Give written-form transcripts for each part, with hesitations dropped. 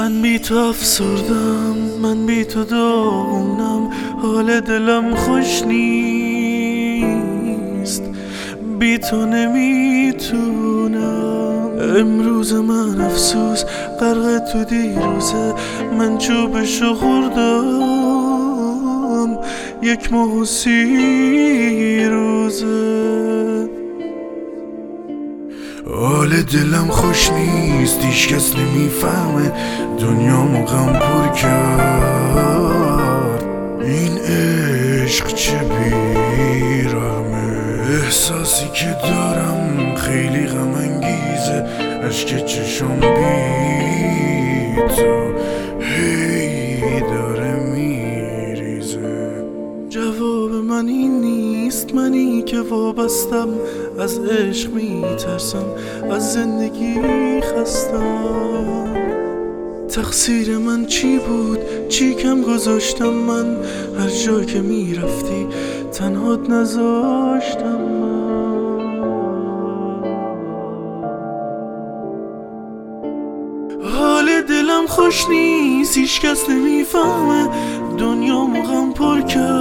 من بی تو افسردم، من بی تو داغونم، حال دلم خوش نیست، بی تو نمیتونم. امروز من افسوس غرق تو دیروزه، من چوبشو خوردم یک ماه و 30 روزه. حال دلم خوش نیست، هیچکس نمیفهمه، دنیامو غم پر کرد این عشق چه بیرحمه. احساسی که دارم خیلی غم انگیزه، اشک چشم بی تو هی داره میریزه. جواب من این نیست، منی که وابستم، از عشق میترسم، از زندگی خستم. تقصیر من چی بود؟ چی کم گذاشتم من؟ هر جا که میرفتی تنهات نذاشتم من. حال دلم خوش نیست، هیچ کس نمیفهمه، دنیامو غم پر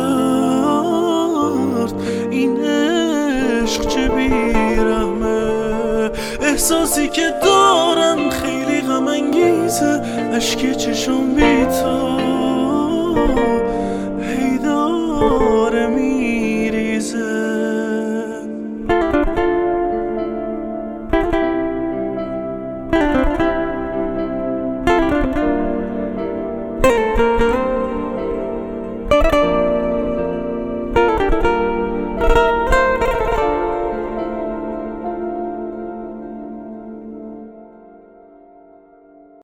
کرد این عشق چه بیرحمه. احساسی که دارم خیلی غم انگیزه، اشک چشم بی تو هی داره میریزه.